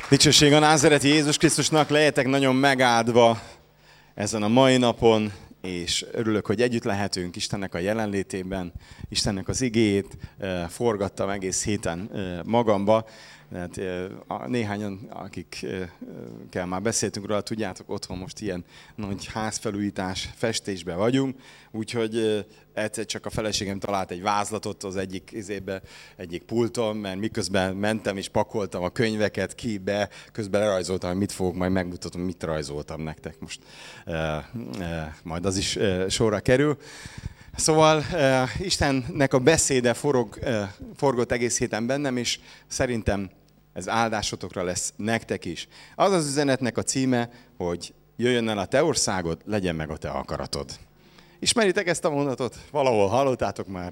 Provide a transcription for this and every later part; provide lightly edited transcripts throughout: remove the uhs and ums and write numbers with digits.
Dicsőség a názáreti Jézus Krisztusnak, legyetek nagyon megáldva ezen a mai napon, és örülök, hogy együtt lehetünk Istennek a jelenlétében, Istennek az igéjét forgattam egész héten magamba. Tehát néhányan, akikkel már beszéltünk róla, tudjátok, otthon most ilyen nagy házfelújítás, festésben vagyunk, úgyhogy egyszer csak a feleségem talált egy vázlatot az egyik pulton, mert miközben mentem és pakoltam a könyveket be, közben lerajzoltam, hogy mit fogok, majd megmutatom, mit rajzoltam nektek most. Majd az is sorra kerül. Szóval Istennek a beszéde forgott egész héten bennem, és szerintem ez áldásotokra lesz nektek is. Az az üzenetnek a címe, hogy jöjjön el a te országod, legyen meg a te akaratod. Ismeritek ezt a mondatot? Valahol hallottátok már?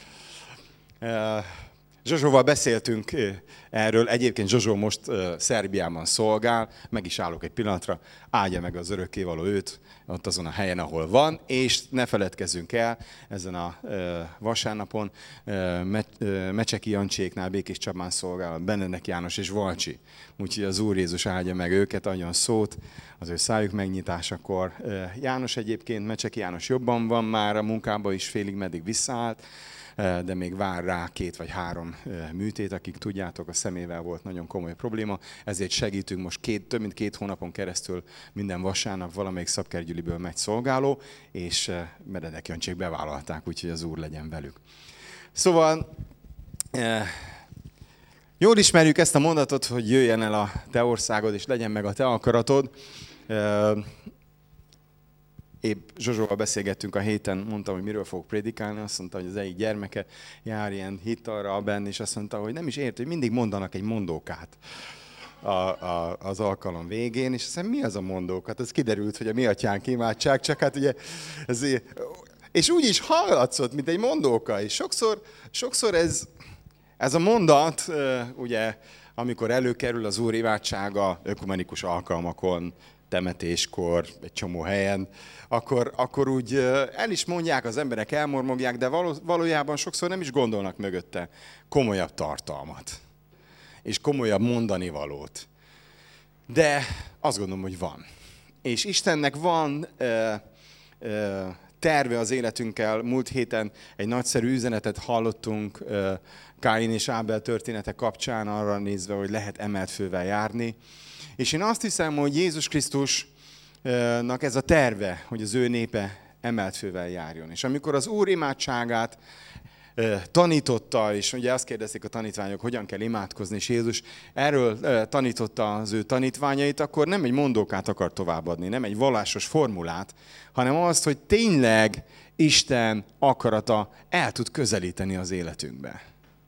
Zsozsóval beszéltünk erről. Egyébként Zsozsó most Szerbiában szolgál, meg is állok egy pillanatra, áldja meg az örökkévaló őt ott azon a helyen, ahol van, és ne feledkezzünk el ezen a vasárnapon Mecseki Jancséknál Békés Csabán szolgál Benedek János és Valcsi. Úgyhogy az Úr Jézus áldja meg őket, adjon szót az ő szájuk megnyitásakor. János egyébként, Mecseki János jobban van már a munkában is, félig meddig visszaállt, de még vár rá 2 vagy 3 műtét, akik tudjátok, a szemével volt nagyon komoly probléma, ezért segítünk most több mint 2 hónapon keresztül minden vasárnap valamelyik Szabkergyüliből megy szolgáló, és Benedek Jancsék bevállalták, úgyhogy az Úr legyen velük. Szóval jól ismerjük ezt a mondatot, hogy jöjjen el a te országod, és legyen meg a te akaratod. Épp Zsozsóval beszélgettünk a héten, mondtam, hogy miről fogok prédikálni, azt mondta, hogy az egyik gyermeke jár ilyen hittalra benn, és azt mondta, hogy nem is ért, hogy mindig mondanak egy mondókát az alkalom végén, és azt mondja, mi az a mondókat? Ez kiderült, hogy a mi atyánk imádság, csak hát ugye, és úgy is hallatszott, mint egy mondóka, és sokszor ez a mondat, ugye, amikor előkerül az Úr imádsága ökumenikus alkalmakon, temetéskor, egy csomó helyen, akkor úgy el is mondják, az emberek elmormogják, de valójában sokszor nem is gondolnak mögötte komolyabb tartalmat, és komolyabb mondani valót. De azt gondolom, hogy van. És Istennek van terve az életünkkel. Múlt héten egy nagyszerű üzenetet hallottunk Káin és Ábel története kapcsán, arra nézve, hogy lehet emelt fővel járni. És én azt hiszem, hogy Jézus Krisztusnak ez a terve, hogy az ő népe emelt fővel járjon. És amikor az Úr imádságát tanította, és ugye azt kérdezték a tanítványok, hogyan kell imádkozni, és Jézus erről tanította az ő tanítványait, akkor nem egy mondókát akar továbbadni, nem egy vallásos formulát, hanem azt, hogy tényleg Isten akarata el tud közelíteni az életünkbe.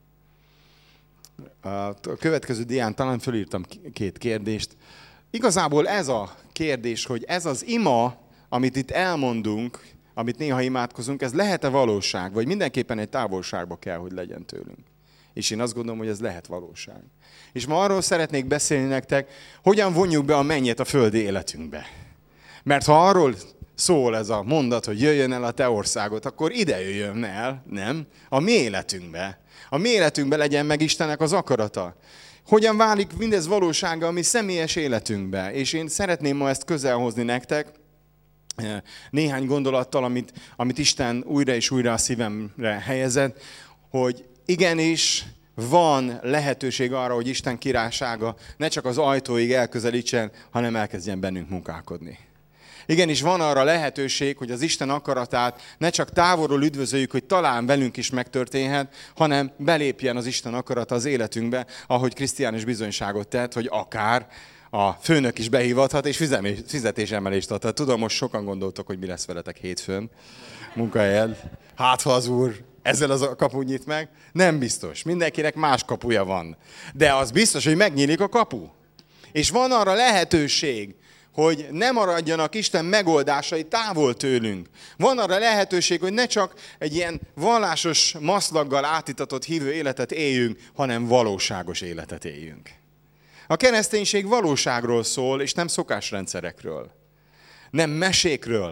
A következő dián talán fölírtam 2 kérdést. Igazából ez a kérdés, hogy ez az ima, amit itt elmondunk, amit néha imádkozunk, ez lehet-e valóság, vagy mindenképpen egy távolságba kell, hogy legyen tőlünk. És én azt gondolom, hogy ez lehet valóság. És ma arról szeretnék beszélni nektek, hogyan vonjuk be a mennyet a földi életünkbe. Mert ha arról szól ez a mondat, hogy jöjjön el a te országot, akkor ide jöjjön el, nem? A mi életünkbe. A mi életünkben legyen meg Istennek az akarata. Hogyan válik mindez valósága a mi személyes életünkbe? És én szeretném ma ezt közel hozni nektek, néhány gondolattal, amit Isten újra és újra a szívemre helyezett, hogy igenis van lehetőség arra, hogy Isten királysága ne csak az ajtóig elközelítsen, hanem elkezdjen bennünk munkálkodni. Igenis van arra lehetőség, hogy az Isten akaratát ne csak távolról üdvözöljük, hogy talán velünk is megtörténhet, hanem belépjen az Isten akarata az életünkbe, ahogy Krisztián is bizonyságot tett, hogy akár a főnök is behívathat, és fizetésemelést adhat. Tudom, most sokan gondoltok, hogy mi lesz veletek hétfőn munkahelyen. Hát, ha az Úr ezzel az a kaput nyit meg, nem biztos. Mindenkinek más kapuja van. De az biztos, hogy megnyílik a kapu. És van arra lehetőség, hogy ne maradjanak Isten megoldásai távol tőlünk. Van arra lehetőség, hogy ne csak egy ilyen vallásos maszlaggal átitatott hívő életet éljünk, hanem valóságos életet éljünk. A kereszténység valóságról szól, és nem szokásrendszerekről. Nem mesékről,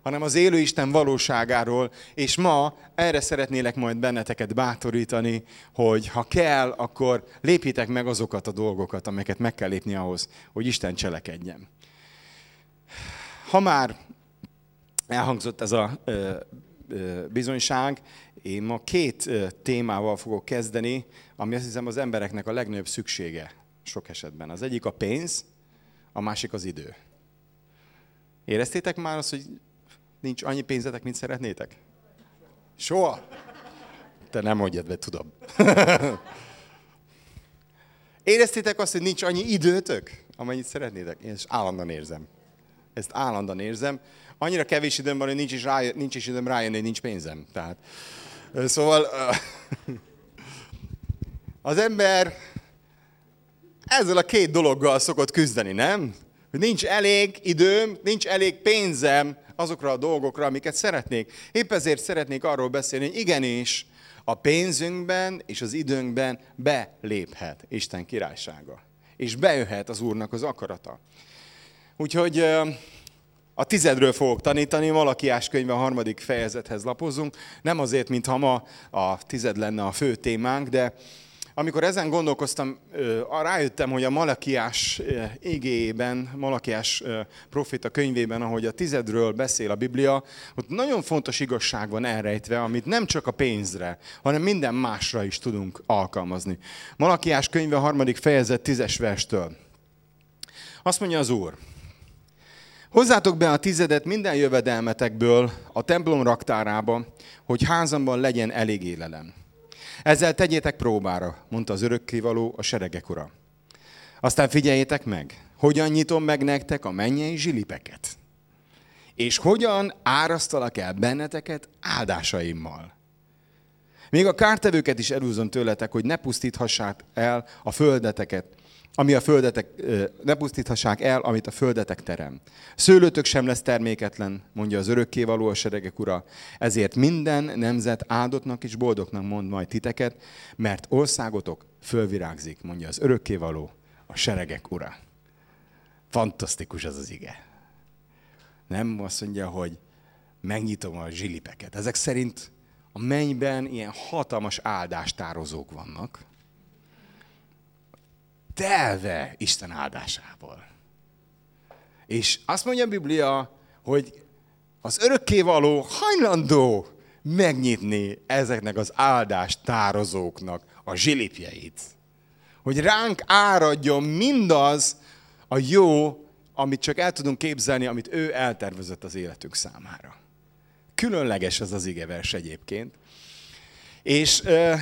hanem az élő Isten valóságáról, és ma erre szeretnélek majd benneteket bátorítani, hogy ha kell, akkor lépjétek meg azokat a dolgokat, amelyeket meg kell lépni ahhoz, hogy Isten cselekedjen. Ha már elhangzott ez a bizonyság, én ma 2 témával fogok kezdeni, ami azt hiszem az embereknek a legnagyobb szüksége sok esetben. Az egyik a pénz, a másik az idő. Éreztétek már azt, hogy nincs annyi pénzetek, mint szeretnétek? Soha? Te nem mondjad be, tudom. Éreztétek azt, hogy nincs annyi időtök, amennyit szeretnétek? Én ezt állandóan érzem. Annyira kevés időm van, hogy nincs is időm rájönni, hogy nincs pénzem. Tehát, szóval az ember ezzel a 2 dologgal szokott küzdeni, nem? Hogy nincs elég időm, nincs elég pénzem azokra a dolgokra, amiket szeretnék. Épp ezért szeretnék arról beszélni, hogy igenis a pénzünkben és az időnkben beléphet Isten királysága. És bejöhet az Úrnak az akarata. Úgyhogy a 10-ről fogok tanítani, Malakiás könyve a 3. fejezethez lapozunk. Nem azért, mintha ma a 10 lenne a fő témánk, de amikor ezen gondolkoztam, rájöttem, hogy a Malakiás igéjében, Malakiás proféta könyvében, ahogy a 10-ről beszél a Biblia, ott nagyon fontos igazság van elrejtve, amit nem csak a pénzre, hanem minden másra is tudunk alkalmazni. Malakiás könyve a 3. fejezet 10. verstől. Azt mondja az Úr: hozzátok be a 10 minden jövedelmetekből a templom raktárába, hogy házamban legyen elég élelem. Ezzel tegyétek próbára, mondta az örökkévaló, a seregek ura. Aztán figyeljétek meg, hogyan nyitom meg nektek a mennyei zsilipeket, és hogyan árasztalak el benneteket áldásaimmal. Még a kártevőket is elhúzom tőletek, hogy ne pusztíthassák el a földeteket, ne pusztíthassák el, amit a földetek terem. Szőlőtök sem lesz terméketlen, mondja az örökkévaló, a seregek ura. Ezért minden nemzet áldottnak és boldognak mond majd titeket, mert országotok fölvirágzik, mondja az örökkévaló, a seregek ura. Fantasztikus ez az ige. Nem azt mondja, hogy megnyitom a zsilipeket. Ezek szerint a mennyben ilyen hatalmas áldástározók vannak, telve Isten áldásából. És azt mondja a Biblia, hogy az örökkévaló hajlandó megnyitni ezeknek az áldástározóknak a zsilipjeit. Hogy ránk áradjon mindaz a jó, amit csak el tudunk képzelni, amit ő eltervezett az életünk számára. Különleges ez az igevers egyébként. És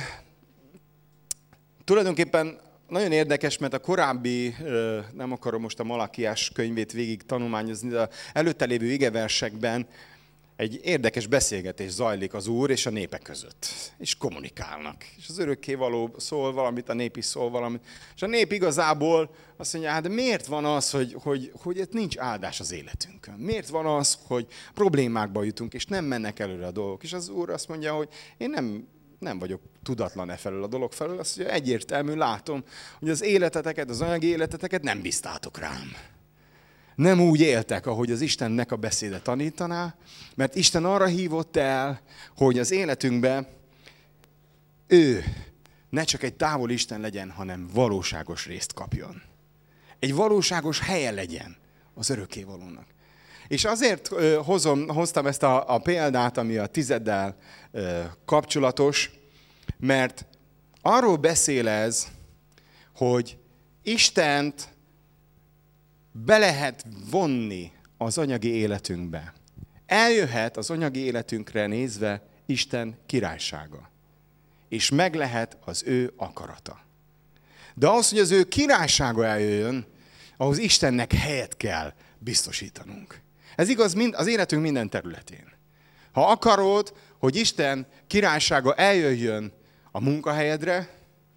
tulajdonképpen nagyon érdekes, mert a korábbi, nem akarom most a Malakiás könyvét végig tanulmányozni, de az előtte lévő igeversekben egy érdekes beszélgetés zajlik az Úr és a népek között. És kommunikálnak. És az örökkévaló szól valamit, a nép is szól valamit. És a nép igazából azt mondja, hát de miért van az, hogy nincs áldás az életünkön? Miért van az, hogy problémákba jutunk, és nem mennek előre a dolgok? És az Úr azt mondja, hogy én nem vagyok tudatlan e felől a dolog felől, azt mondja, egyértelmű, látom, hogy az életeteket, az anyagi életeteket nem bíztátok rám. Nem úgy éltek, ahogy az Istennek a beszéde tanítaná, mert Isten arra hívott el, hogy az életünkben ő ne csak egy távol Isten legyen, hanem valóságos részt kapjon. Egy valóságos helye legyen az örökkévalónak. És azért hoztam ezt a példát, ami a 10-del kapcsolatos, mert arról beszél ez, hogy Istent be lehet vonni az anyagi életünkbe. Eljöhet az anyagi életünkre nézve Isten királysága. És meg lehet az ő akarata. De ahhoz, hogy az ő királysága eljöjjön, ahhoz Istennek helyet kell biztosítanunk. Ez igaz az életünk minden területén. Ha akarod, hogy Isten királysága eljöjjön a munkahelyedre,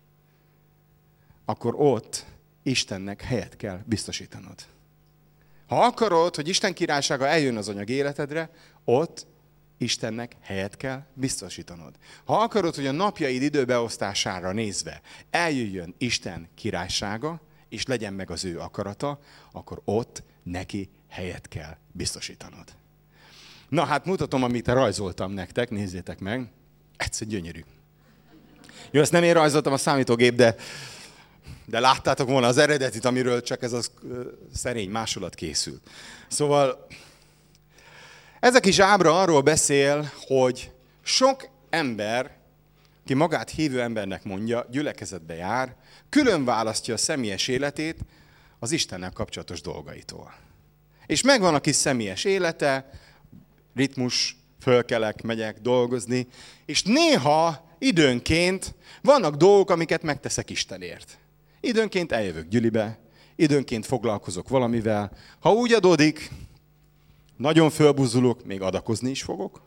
akkor ott Istennek helyet kell biztosítanod. Ha akarod, hogy Isten királysága eljön az anyagi életedre, ott Istennek helyet kell biztosítanod. Ha akarod, hogy a napjaid időbeosztására nézve eljöjjön Isten királysága, és legyen meg az ő akarata, akkor ott neki helyet kell biztosítanod. Na hát mutatom, amit rajzoltam nektek, nézzétek meg. Egyszer gyönyörű. Jó, ezt nem én rajzoltam a számítógép, de láttátok volna az eredetit, amiről csak ez a szerény másolat készült. Szóval ez a kis ábra arról beszél, hogy sok ember, ki magát hívő embernek mondja, gyülekezetbe jár, külön választja a személyes életét az Istennel kapcsolatos dolgaitól. És megvan a kis személyes élete, ritmus, fölkelek, megyek dolgozni, és néha időnként vannak dolgok, amiket megteszek Istenért. Időnként eljövök gyülibe, időnként foglalkozok valamivel. Ha úgy adódik, nagyon fölbuzulok, még adakozni is fogok.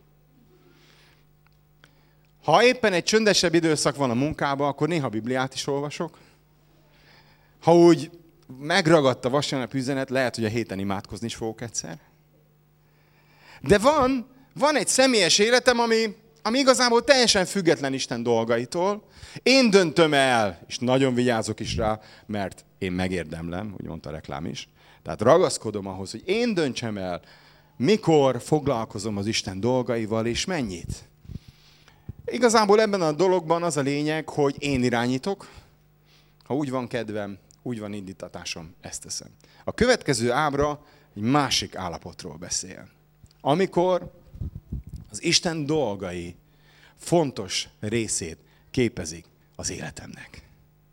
Ha éppen egy csöndesebb időszak van a munkában, akkor néha Bibliát is olvasok. Ha úgy megragadt a vasárnap üzenet, lehet, hogy a héten imádkozni is fogok egyszer. De van egy személyes életem, ami igazából teljesen független Isten dolgaitól. Én döntöm el, és nagyon vigyázok is rá, mert én megérdemlem, úgy mondta a reklám is. Tehát ragaszkodom ahhoz, hogy én döntsem el, mikor foglalkozom az Isten dolgaival, és mennyit. Igazából ebben a dologban az a lényeg, hogy én irányítok. Ha úgy van kedvem, úgy van indítatásom, ezt teszem. A következő ábra egy másik állapotról beszél. Amikor az Isten dolgai fontos részét képezik az életemnek.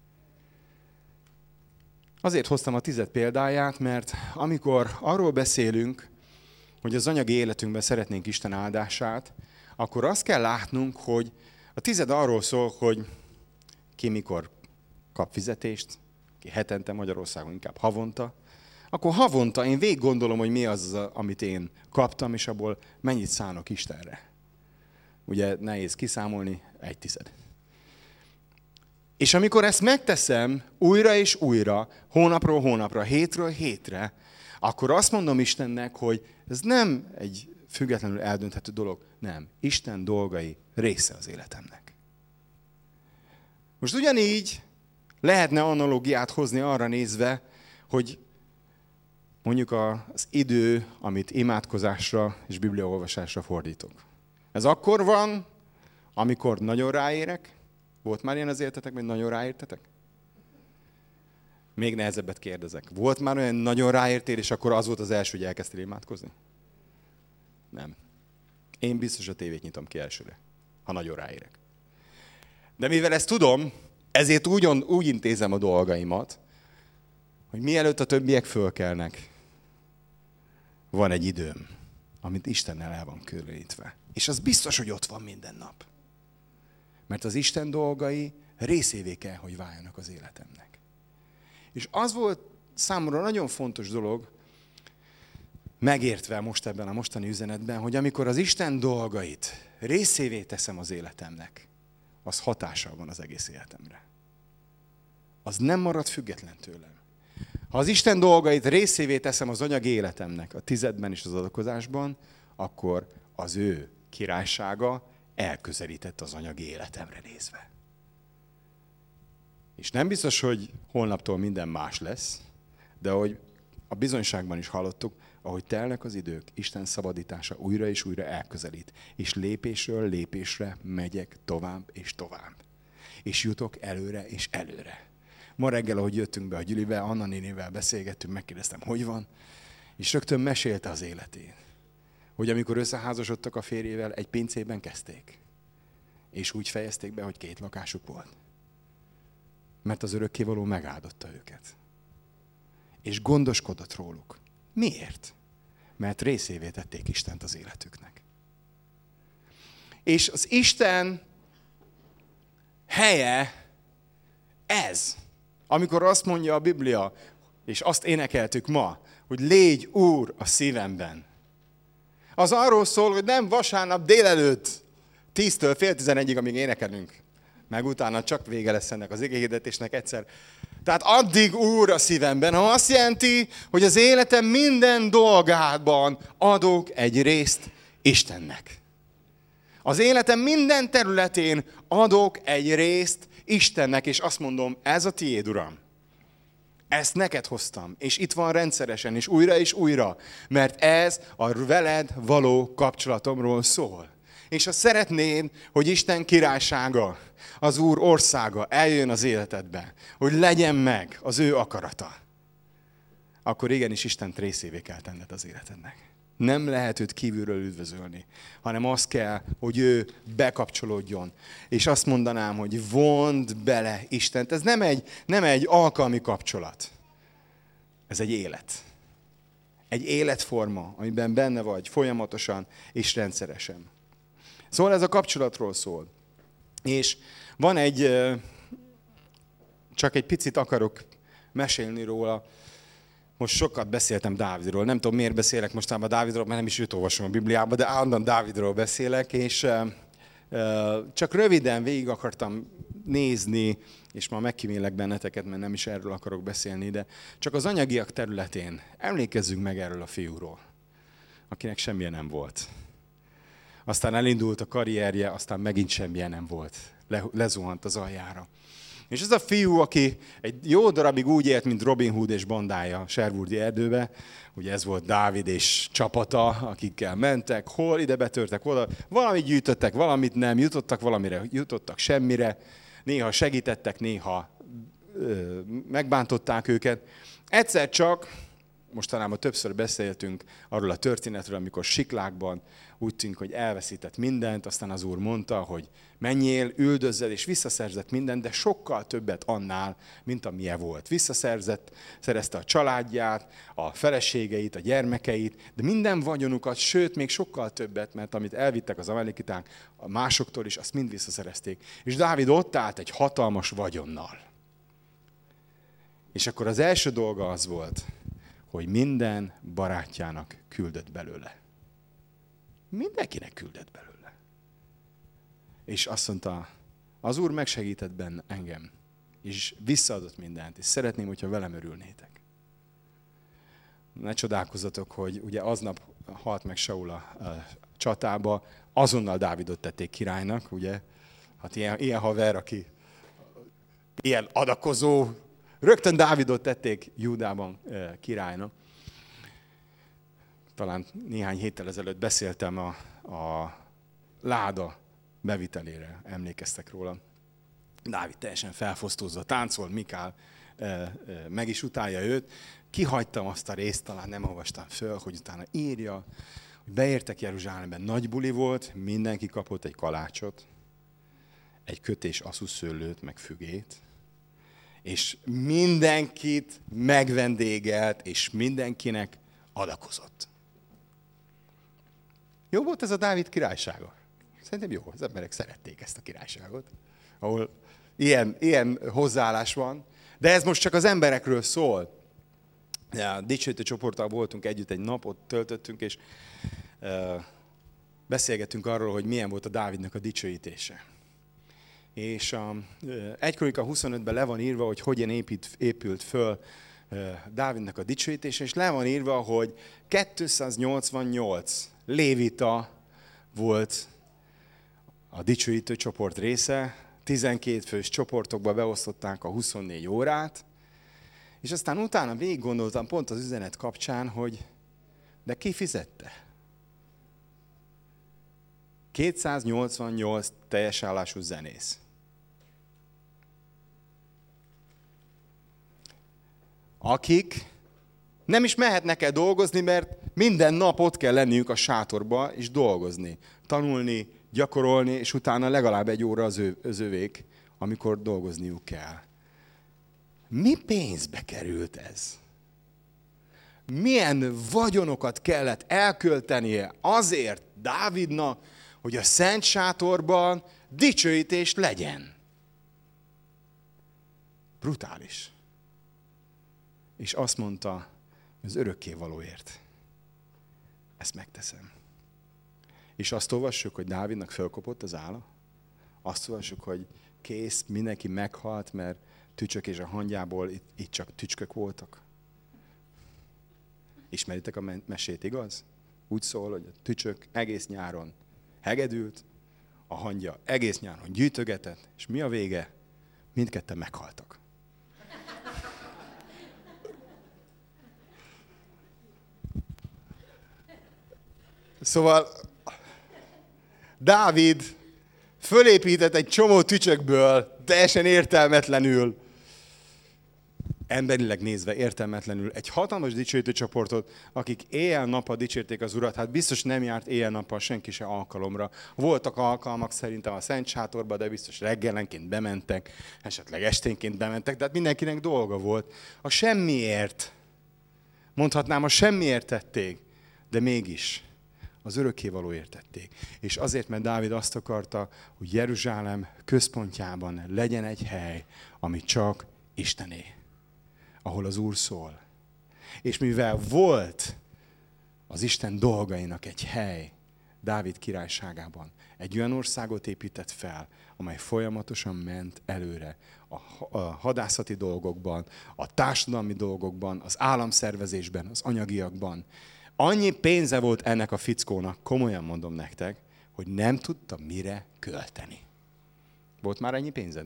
Azért hoztam a 10 példáját, mert amikor arról beszélünk, hogy az anyagi életünkben szeretnénk Isten áldását, akkor azt kell látnunk, hogy a 10 arról szól, hogy ki mikor kap fizetést, ki hetente, Magyarországon inkább havonta, akkor havonta én végig gondolom, hogy mi az, amit én kaptam, és abból mennyit szánok Istenre. Ugye nehéz kiszámolni, 1/10. És amikor ezt megteszem újra és újra, hónapról hónapra, hétről hétre, akkor azt mondom Istennek, hogy ez nem egy függetlenül eldönthető dolog, nem. Isten dolgai része az életemnek. Most ugyanígy lehetne analógiát hozni arra nézve, hogy mondjuk az idő, amit imádkozásra és bibliaolvasásra fordítok. Ez akkor van, amikor nagyon ráérek. Volt már ilyen az életetekben, hogy nagyon ráértetek? Még nehezebbet kérdezek. Volt már olyan nagyon ráértél, és akkor az volt az első, hogy elkezdtél imádkozni? Nem. Én biztos a tévét nyitom ki elsőre, ha nagyon ráérek. De mivel ezt tudom, ezért úgy intézem a dolgaimat, hogy mielőtt a többiek fölkelnek, van egy időm, amit Istennel el van különítve. És az biztos, hogy ott van minden nap. Mert az Isten dolgai részévé kell, hogy váljanak az életemnek. És az volt számomra nagyon fontos dolog, megértve most ebben a mostani üzenetben, hogy amikor az Isten dolgait részévé teszem az életemnek, az hatással van az egész életemre. Az nem marad független tőlem. Ha az Isten dolgait részévé teszem az anyagi életemnek, a 10 és az adakozásban, akkor az ő királysága elközelített az anyagi életemre nézve. És nem biztos, hogy holnaptól minden más lesz, de ahogy a bizonyságban is hallottuk, ahogy telnek az idők, Isten szabadítása újra és újra elközelít. És lépésről lépésre megyek tovább és tovább. És jutok előre és előre. Ma reggel, ahogy jöttünk be a gyülibe, Anna nénivel beszélgettünk, megkérdeztem, hogy van, és rögtön mesélte az életét. Hogy amikor összeházasodtak a férjével, egy pincében kezdték. És úgy fejezték be, hogy 2 lakásuk volt. Mert az örökkévaló megáldotta őket. És gondoskodott róluk. Miért? Mert részévé tették Istent az életüknek. És az Isten helye ez. Amikor azt mondja a Biblia, és azt énekeltük ma, hogy légy Úr a szívemben. Az arról szól, hogy nem vasárnap délelőtt 10-től fél 11-ig, amíg énekelünk. Meg utána csak vége lesz ennek az igéhirdetésnek egyszer. Tehát addig Úr a szívemben, ha azt jelenti, hogy az életem minden dolgában adok egy részt Istennek. Az életem minden területén adok egy részt Istennek, és azt mondom, ez a tiéd, Uram. Ezt neked hoztam, és itt van rendszeresen, és újra, mert ez a veled való kapcsolatomról szól. És ha szeretnéd, hogy Isten királysága, az Úr országa eljön az életedbe, hogy legyen meg az ő akarata, akkor igenis Istent részévé kell tenned az életednek. Nem lehet őt kívülről üdvözölni, hanem az kell, hogy ő bekapcsolódjon. És azt mondanám, hogy vond bele Istent. Ez nem egy alkalmi kapcsolat. Ez egy élet. Egy életforma, amiben benne vagy folyamatosan és rendszeresen. Szóval ez a kapcsolatról szól. És van csak egy picit akarok mesélni róla. Most sokat beszéltem Dávidról. Nem tudom, miért beszélek mostában Dávidról, mert nem is őt olvasom a Bibliában, de állandóan Dávidról beszélek, és csak röviden végig akartam nézni, és ma megkímélek benneteket, mert nem is erről akarok beszélni, de csak az anyagiak területén emlékezzünk meg erről a fiúról, akinek semmilyen nem volt. Aztán elindult a karrierje, aztán megint semmilyen nem volt. Lezuhant az aljára. És ez a fiú, aki egy jó darabig úgy élt, mint Robin Hood és bandája a Sherwoodi erdőbe, ugye ez volt Dávid és csapata, akikkel mentek, hol ide betörtek, oda, valamit gyűjtöttek, valamit nem, jutottak valamire, jutottak semmire, néha segítettek, néha megbántották őket. Egyszer csak, mostanában többször beszéltünk arról a történetről, amikor Siklágban úgy tűnik, hogy elveszített mindent, aztán az Úr mondta, hogy menjél, üldözzed, és visszaszerzett mindent, de sokkal többet annál, mint amilyen volt. Szerezte a családját, a feleségeit, a gyermekeit, de minden vagyonukat, sőt, még sokkal többet, mert amit elvittek az amalekiták, a másoktól is, azt mind visszaszerezték. És Dávid ott állt egy hatalmas vagyonnal. És akkor az első dolga az volt, hogy minden barátjának küldött belőle. Mindenkinek küldött belőle. És azt mondta, az Úr megsegített benne engem, és visszaadott mindent, és szeretném, hogyha velem örülnétek. Ne csodálkozzatok, hogy ugye aznap halt meg Saul a csatába, azonnal Dávidot tették királynak, ugye? Hát ilyen haver, aki ilyen adakozó, rögtön Dávidot tették Júdában királynak. Talán néhány héttel ezelőtt beszéltem a láda bevitelére, emlékeztek róla. Dávid teljesen felfosztózva táncol, Mikál meg is utálja őt. Kihagytam azt a részt, talán nem olvastam föl, hogy utána írja, hogy beértek Jeruzsálemben, nagy buli volt, mindenki kapott egy kalácsot, egy kötés asszuszőlőt, meg fügét, és mindenkit megvendégelt, és mindenkinek adakozott. Jó volt ez a Dávid királysága? Szerintem jó, az emberek szerették ezt a királyságot, ahol ilyen hozzáállás van. De ez most csak az emberekről szól. Ja, dicsőítő csoporttal voltunk együtt, egy napot töltöttünk, és beszélgettünk arról, hogy milyen volt a Dávidnak a dicsőítése. És 1 Krónika 25-ben le van írva, hogy hogyan épült föl Dávidnak a dicsőítése, és le van írva, hogy 288 lévita volt a dicsőítő csoport része, 12 fős csoportokba beosztották a 24 órát, és aztán utána végig gondoltam pont az üzenet kapcsán, hogy de ki fizette? 288 teljes állású zenész. Akik nem is mehetnek el dolgozni, mert minden nap ott kell lenniük a sátorba és dolgozni, tanulni, gyakorolni, és utána legalább 1 óra az övék, amikor dolgozniuk kell. Mi pénzbe került ez? Milyen vagyonokat kellett elköltenie azért Dávidnak, hogy a szent sátorban dicsőítés legyen? Brutális. És azt mondta, az örökkévalóért. Ezt megteszem. És azt olvassuk, hogy Dávidnak fölkopott az álla. Azt olvassuk, hogy kész, mindenki meghalt, mert tücsök és a hangyából itt csak tücskök voltak. Ismeritek a mesét, igaz? Úgy szól, hogy a tücsök egész nyáron hegedült, a hangya egész nyáron gyűjtögetett, és mi a vége? Mindketten meghaltak. Szóval Dávid fölépített egy csomó tücsökből, teljesen értelmetlenül, emberileg nézve értelmetlenül egy hatalmas dicsőítő csoportot, akik éjjel-nappal dicsérték az Urat. Hát biztos nem járt éjjel-nappal senki se alkalomra. Voltak alkalmak szerintem a Szent Sátorba, de biztos reggelenként bementek, esetleg esténként bementek, de hát mindenkinek dolga volt. A semmiért, mondhatnám, a semmiért tették, de mégis az örökkévalóért tették. És azért, mert Dávid azt akarta, hogy Jeruzsálem központjában legyen egy hely, ami csak Istené, ahol az Úr szól. És mivel volt az Isten dolgainak egy hely Dávid királyságában, egy olyan országot épített fel, amely folyamatosan ment előre a hadászati dolgokban, a társadalmi dolgokban, az államszervezésben, az anyagiakban. Annyi pénze volt ennek a fickónak, komolyan mondom nektek, hogy nem tudta mire költeni. Volt már ennyi pénzed?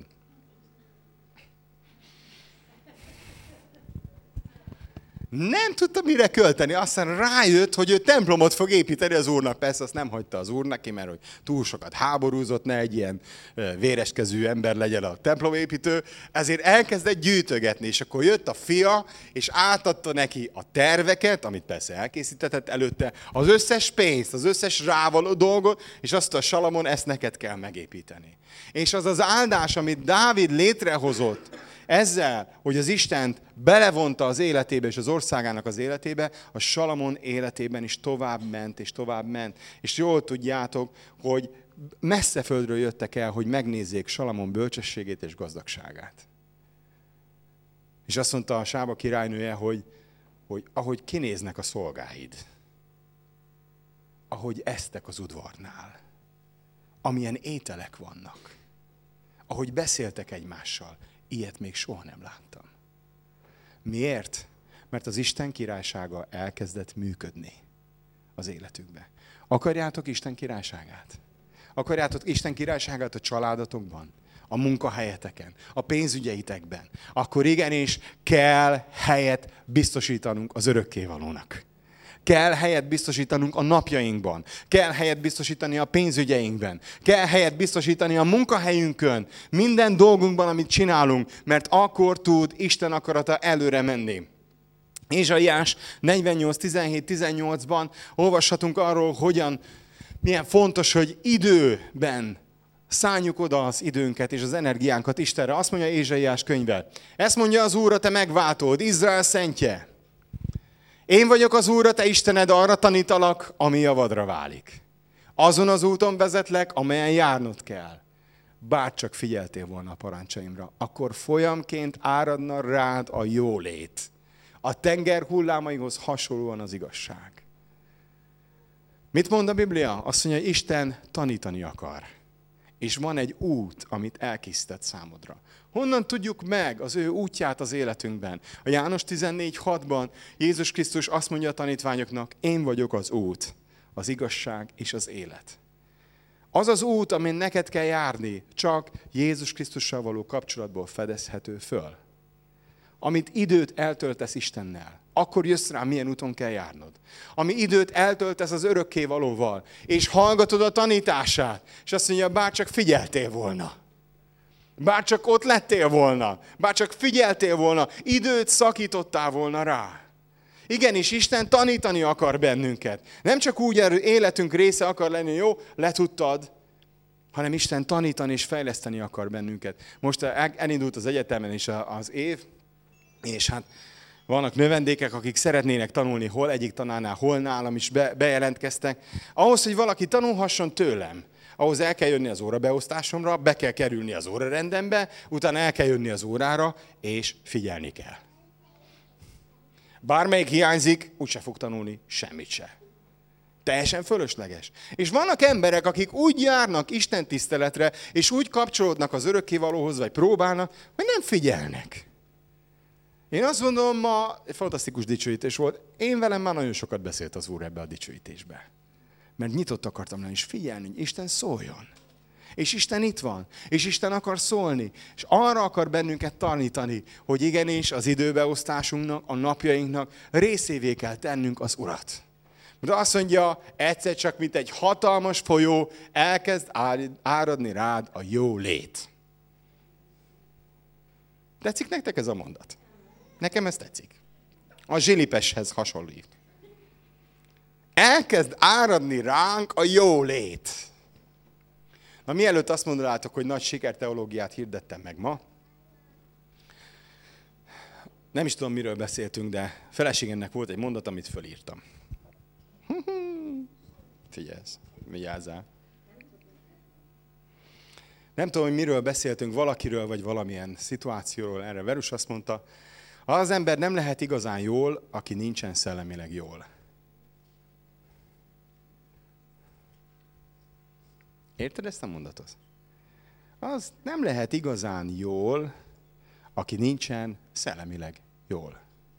Nem tudta mire költeni, aztán rájött, hogy ő templomot fog építeni az Úrnak. Persze azt nem hagyta az Úr neki, mert hogy túl sokat háborúzott, ne egy ilyen véreskezű ember legyen a templomépítő, ezért elkezdett gyűjtögetni, és akkor jött a fia, és átadta neki a terveket, amit persze elkészítetett előtte, az összes pénzt, az összes rávaló dolgot, és azt a Salamon, ezt neked kell megépíteni. És az az áldás, amit Dávid létrehozott, ezzel, hogy az Istent belevonta az életébe és az országának az életébe, a Salamon életében is tovább ment és tovább ment. És jól tudjátok, hogy messze földről jöttek el, hogy megnézzék Salamon bölcsességét és gazdagságát. És azt mondta a Sába királynője, hogy ahogy kinéznek a szolgáid, ahogy esztek az udvarnál, amilyen ételek vannak, ahogy beszéltek egymással, ilyet még soha nem láttam. Miért? Mert az Isten királysága elkezdett működni az életükbe. Akarjátok Isten királyságát? Akarjátok Isten királyságát a családotokban, a munkahelyeteken, a pénzügyeitekben? Akkor igenis kell helyet biztosítanunk az örökkévalónak. Kell helyet biztosítanunk a napjainkban. Kell helyet biztosítani a pénzügyeinkben. Kell helyet biztosítani a munkahelyünkön. Minden dolgunkban, amit csinálunk, mert akkor tud Isten akarata előre menni. Ézsaiás 48:17-18-ban olvashatunk arról, milyen fontos, hogy időben szálljuk oda az időnket és az energiánkat Istenre. Azt mondja Ézsaiás könyve. Ezt mondja az Úr, a te megváltód, Izrael szentje. Én vagyok az Úr, a te Istened, arra tanítalak, ami javadra válik. Azon az úton vezetlek, amelyen járnod kell. Bárcsak figyeltél volna a parancsaimra, akkor folyamként áradna rád a jólét. A tenger hullámaihoz hasonlóan az igazság. Mit mond a Biblia? Azt mondja, hogy Isten tanítani akar. És van egy út, amit elkészített számodra. Honnan tudjuk meg az ő útját az életünkben? A János 14:6-ban Jézus Krisztus azt mondja a tanítványoknak, én vagyok az út, az igazság és az élet. Az az út, amin neked kell járni, csak Jézus Krisztussal való kapcsolatból fedezhető föl. Amit időt eltöltesz Istennel, akkor jössz rá, milyen úton kell járnod. Ami időt eltöltesz az örökkévalóval, és hallgatod a tanítását, és azt mondja, bárcsak figyeltél volna. Bárcsak ott lettél volna, bárcsak figyeltél volna, időt szakítottál volna rá. Igenis, Isten tanítani akar bennünket. Nem csak úgy életünk része akar lenni, jó, letudtad, hanem Isten tanítani és fejleszteni akar bennünket. Most elindult az egyetemen is az év, és hát vannak növendékek, akik szeretnének tanulni hol, egyik tanárnál, hol nálam is bejelentkeztek. Ahhoz, hogy valaki tanulhasson tőlem, ahhoz el kell jönni az órabeosztásomra, be kell kerülni az órarendembe, utána el kell jönni az órára, és figyelni kell. Bármelyik hiányzik, úgyse fog tanulni semmit se. Teljesen fölösleges. És vannak emberek, akik úgy járnak Isten tiszteletre, és úgy kapcsolódnak az örökkévalóhoz, vagy próbálnak, hogy nem figyelnek. Én azt gondolom, ma egy fantasztikus dicsőítés volt. Én velem már nagyon sokat beszélt az Úr ebbe a dicsőítésbe. Mert nyitott akartam lenni, és figyelni, hogy Isten szóljon. És Isten itt van, és Isten akar szólni, és arra akar bennünket tanítani, hogy igenis az időbeosztásunknak, a napjainknak részévé kell tennünk az Urat. De azt mondja, egyszer csak, mint egy hatalmas folyó, elkezd áradni rád a jó lét. Tetszik nektek ez a mondat? Nekem ez tetszik. A zsilipeshez hasonlít. Elkezd áradni ránk a jó lét. Na mielőtt azt mondanátok, hogy nagy sikerteológiát hirdettem meg ma, nem is tudom, miről beszéltünk, de feleségemnek volt egy mondat, amit fölírtam. Figyelsz, vigyázzál. Nem tudom, hogy miről beszéltünk, valakiről, vagy valamilyen szituációról. Erre Verus azt mondta, az ember nem lehet igazán jól, aki nincsen szellemileg jól. Érted ezt a mondatot? Az nem lehet igazán jól, aki nincsen szellemileg jól.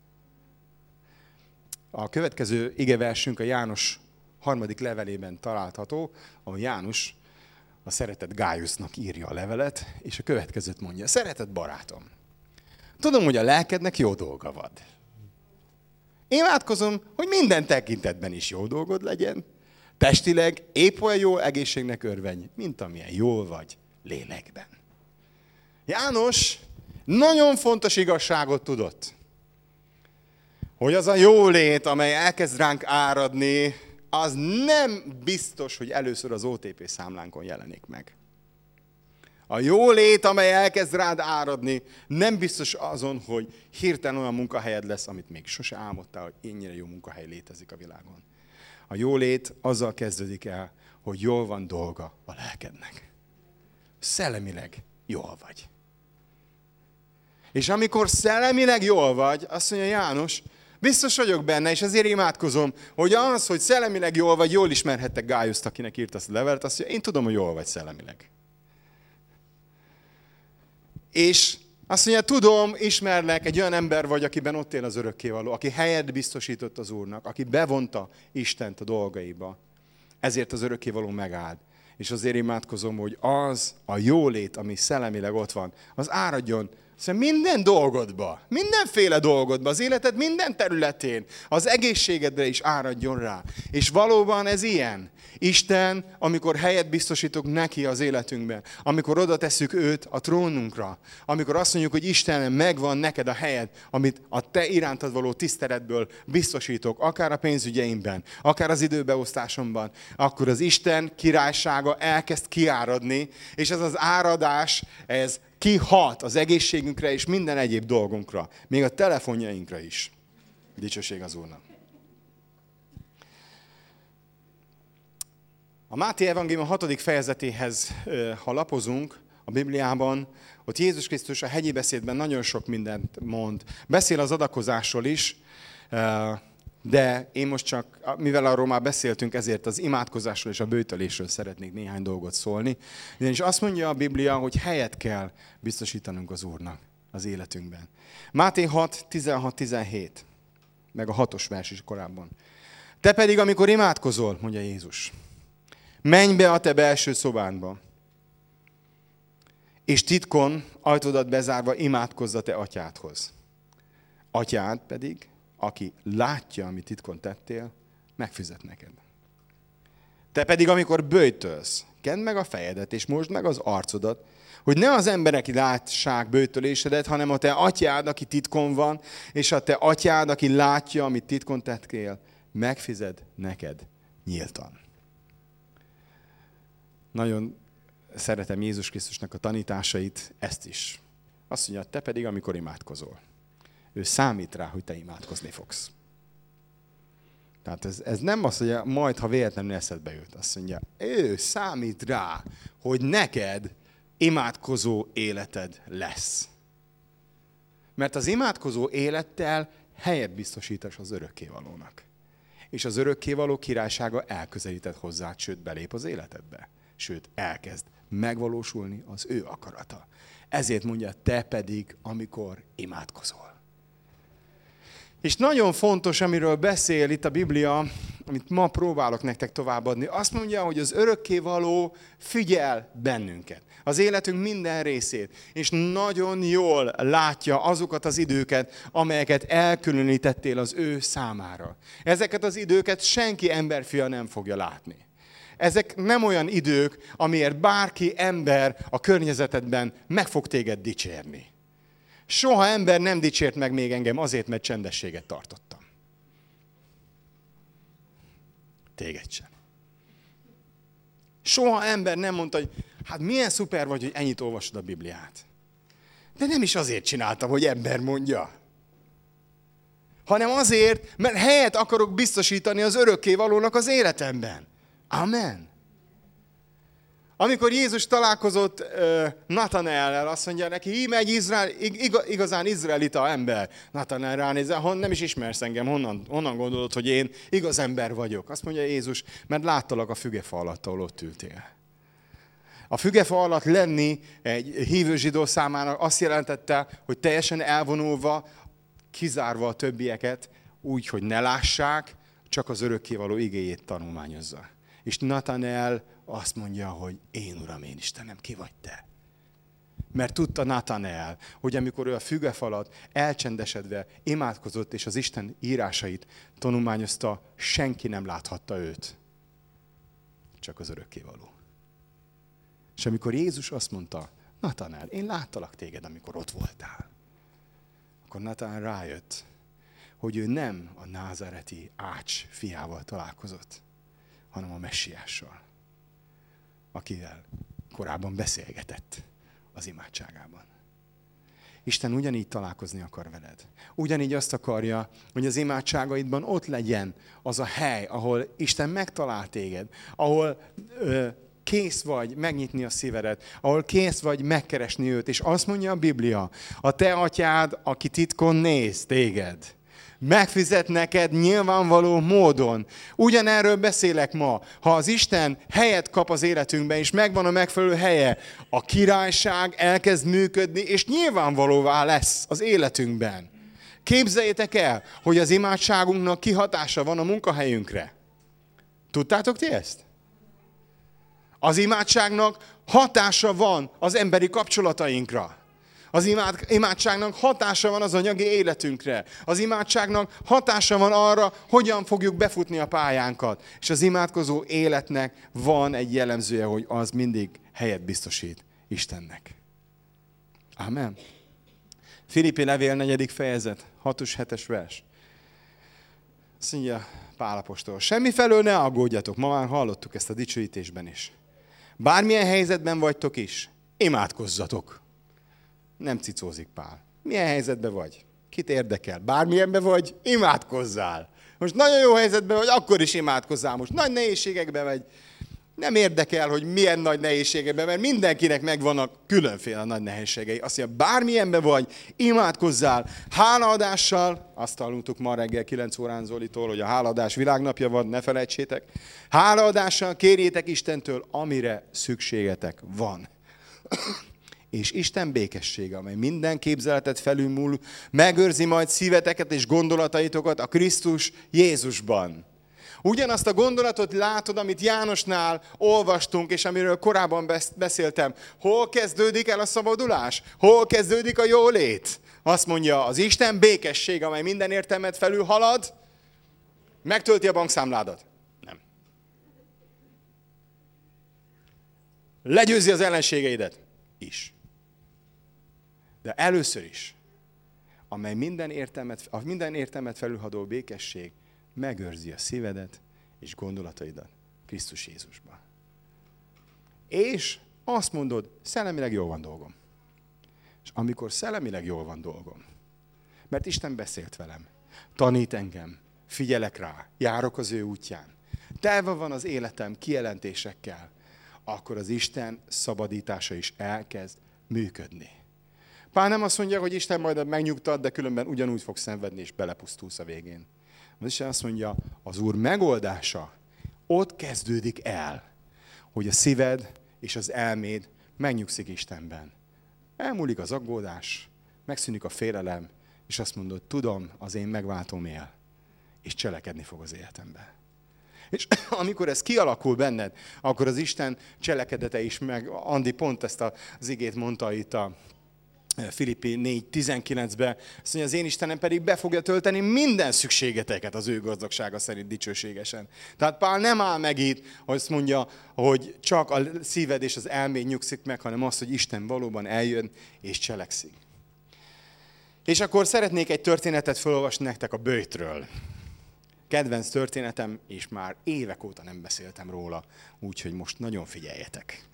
A következő igeversünk a János 3. levelében található, ahol János a szeretett Gájusznak írja a levelet, és a következőt mondja. Szeretett barátom, tudom, hogy a lelkednek jó dolga van. Imádkozom, hogy minden tekintetben is jó dolgod legyen. Testileg épp olyan jó egészségnek örvenj, mint amilyen jól vagy lélekben. János nagyon fontos igazságot tudott, hogy az a jólét, amely elkezd ránk áradni, az nem biztos, hogy először az OTP számlánkon jelenik meg. A jólét, amely elkezd rád áradni, nem biztos azon, hogy hirtelen olyan munkahelyed lesz, amit még sose álmodtál, hogy ennyire jó munkahely létezik a világon. A jólét azzal kezdődik el, hogy jól van dolga a lelkednek. Szellemileg jól vagy. És amikor szellemileg jól vagy, azt mondja János, biztos vagyok benne, és azért imádkozom, hogy az, hogy szellemileg jól vagy, jól ismerhettek Gájuszt, akinek írt azt a levelet, azt mondja, én tudom, hogy jól vagy szellemileg. És azt mondja, tudom, ismerlek, egy olyan ember vagy, akiben ott él az örökkévaló, aki helyet biztosított az Úrnak, aki bevonta Istent a dolgaiba. Ezért az örökkévaló megáld. És azért imádkozom, hogy az a jólét, ami szellemileg ott van, az áradjon minden dolgodba, mindenféle dolgodba, az életed minden területén, az egészségedre is áradjon rá. És valóban ez ilyen. Isten, amikor helyet biztosítok neki az életünkben, amikor oda tesszük őt a trónunkra, amikor azt mondjuk, hogy Istenem, megvan neked a helyed, amit a te irántad való tiszteletből biztosítok, akár a pénzügyeimben, akár az időbeosztásomban, akkor az Isten királysága elkezd kiáradni, és ez az áradás, ez kihat az egészségünkre és minden egyéb dolgunkra, még a telefonjainkra is. Dicsőség az Úrnak. A Máté evangélium 6. fejezetéhez, ha lapozunk a Bibliában, ott Jézus Krisztus a hegyi beszédben nagyon sok mindent mond. Beszél az adakozásról is, de én most csak, mivel arról már beszéltünk, ezért az imádkozásról és a böjtölésről szeretnék néhány dolgot szólni. Ugyanis azt mondja a Biblia, hogy helyet kell biztosítanunk az Úrnak az életünkben. Máté 6, 16-17, meg a 6. vers is korábban. Te pedig, amikor imádkozol, mondja Jézus, menj be a te belső szobádba, és titkon, ajtódat bezárva imádkozz a te atyádhoz. Atyád pedig, aki látja, amit titkon tettél, megfizet neked. Te pedig, amikor böjtölsz, kend meg a fejedet, és mosd meg az arcodat, hogy ne az emberek lássák böjtölésedet, hanem a te atyád, aki titkon van, és a te atyád, aki látja, amit titkon tettél, megfizet neked nyíltan. Nagyon szeretem Jézus Krisztusnak a tanításait, ezt is. Azt mondja, te pedig, amikor imádkozol, ő számít rá, hogy te imádkozni fogsz. Tehát ez nem azt mondja, majd, ha véletlenül eszedbe jut. Azt mondja, ő számít rá, hogy neked imádkozó életed lesz. Mert az imádkozó élettel helyet biztosítasz az örökkévalónak. És az örökkévaló királysága elközelített hozzád, sőt belép az életedbe. Sőt, elkezd megvalósulni az ő akarata. Ezért mondja, te pedig, amikor imádkozol. És nagyon fontos, amiről beszél itt a Biblia, amit ma próbálok nektek továbbadni, azt mondja, hogy az örökkévaló figyel bennünket. Az életünk minden részét. És nagyon jól látja azokat az időket, amelyeket elkülönítettél az ő számára. Ezeket az időket senki emberfia nem fogja látni. Ezek nem olyan idők, amiért bárki ember a környezetedben meg fog téged dicsérni. Soha ember nem dicsért meg még engem azért, mert csendességet tartottam. Téged sem. Soha ember nem mondta, hogy hát milyen szuper vagy, hogy ennyit olvasod a Bibliát. De nem is azért csináltam, hogy ember mondja. Hanem azért, mert helyet akarok biztosítani az örökkévalónak az életemben. Amen. Amikor Jézus találkozott Natanaellel, azt mondja neki, íme egy igazán izraelita ember. Natanael ránézel, nem is ismersz engem, honnan gondolod, hogy én igaz ember vagyok? Azt mondja Jézus, mert láttalak a fügefa alatt, ahol ott ültél. A fügefa alatt lenni egy hívő zsidó számára azt jelentette, hogy teljesen elvonulva, kizárva a többieket, úgy, hogy ne lássák, csak az örökkévaló igéjét tanulmányozza. És Natanael azt mondja, hogy én Uram, én Istenem, ki vagy te? Mert tudta Natanael, hogy amikor ő a fügefa alatt elcsendesedve imádkozott, és az Isten írásait tanulmányozta, senki nem láthatta őt. Csak az örökkévaló. És amikor Jézus azt mondta, Natanael, én láttalak téged, amikor ott voltál, akkor Natanael rájött, hogy ő nem a názáreti Ács fiával találkozott, hanem a Messiással, akivel korábban beszélgetett az imádságában. Isten ugyanígy találkozni akar veled. Ugyanígy azt akarja, hogy az imádságaidban ott legyen az a hely, ahol Isten megtalál téged, ahol kész vagy megnyitni a szívedet, ahol kész vagy megkeresni őt. És azt mondja a Biblia, a te atyád, aki titkon néz téged, megfizet neked nyilvánvaló módon. Ugyanerről beszélek ma. Ha az Isten helyet kap az életünkben, és megvan a megfelelő helye, a királyság elkezd működni, és nyilvánvalóvá lesz az életünkben. Képzeljétek el, hogy az imádságunknak kihatása van a munkahelyünkre. Tudtátok ti ezt? Az imádságnak hatása van az emberi kapcsolatainkra. Az imádságnak hatása van az anyagi életünkre. Az imádságnak hatása van arra, hogyan fogjuk befutni a pályánkat. És az imádkozó életnek van egy jellemzője, hogy az mindig helyet biztosít Istennek. Amen. Filippi levél 4. fejezet, 6-7 vers. Azt mondja Pál apostol, semmifelől ne aggódjatok, ma már hallottuk ezt a dicsőítésben is. Bármilyen helyzetben vagytok is, imádkozzatok. Nem cicózik Pál. Milyen helyzetben vagy? Kit érdekel? Bármilyenben vagy, imádkozzál. Most nagyon jó helyzetben vagy, akkor is imádkozzál. Most nagy nehézségekben vagy. Nem érdekel, hogy milyen nagy nehézségekben, mert mindenkinek megvannak különféle nagy nehézségei. Azt mondja, bármilyenben vagy, imádkozzál. Hálaadással, azt hallottuk ma reggel 9 órán Zolitól, hogy a hálaadás világnapja van, ne felejtsétek. Hálaadással kérjétek Istentől, amire szükségetek van. És Isten békessége, amely minden képzeletet felülmúl, megőrzi majd szíveteket és gondolataitokat a Krisztus Jézusban. Ugyanazt a gondolatot látod, amit Jánosnál olvastunk, és amiről korábban beszéltem. Hol kezdődik el a szabadulás? Hol kezdődik a jólét? Azt mondja, az Isten békessége, amely minden értelmet felül halad, megtölti a bankszámládat. Nem. Legyőzi az ellenségeidet is. De először is, amely minden értelmet felülhadó békesség megőrzi a szívedet és gondolataidat Krisztus Jézusban. És azt mondod, szellemileg jól van dolgom. És amikor szellemileg jól van dolgom, mert Isten beszélt velem, tanít engem, figyelek rá, járok az ő útján, telve van az életem kijelentésekkel, akkor az Isten szabadítása is elkezd működni. Pál nem azt mondja, hogy Isten majd megnyugtat, de különben ugyanúgy fog szenvedni, és belepusztulsz a végén. Az Isten azt mondja, az Úr megoldása ott kezdődik el, hogy a szíved és az elméd megnyugszik Istenben. Elmúlik az aggódás, megszűnik a félelem, és azt mondod, tudom, az én megváltom él, és cselekedni fog az életemben. És amikor ez kialakul benned, akkor az Isten cselekedete is meg. Andi pont ezt az igét mondta itt a Filippi 4:19-ben, azt mondja, az én Istenem pedig be fogja tölteni minden szükségeteket az ő gazdagsága szerint dicsőségesen. Tehát Pál nem áll meg itt, hogy azt mondja, hogy csak a szíved és az elméd nyugszik meg, hanem az, hogy Isten valóban eljön és cselekszik. És akkor szeretnék egy történetet felolvasni nektek a böjtről. Kedvenc történetem, és már évek óta nem beszéltem róla, úgyhogy most nagyon figyeljetek.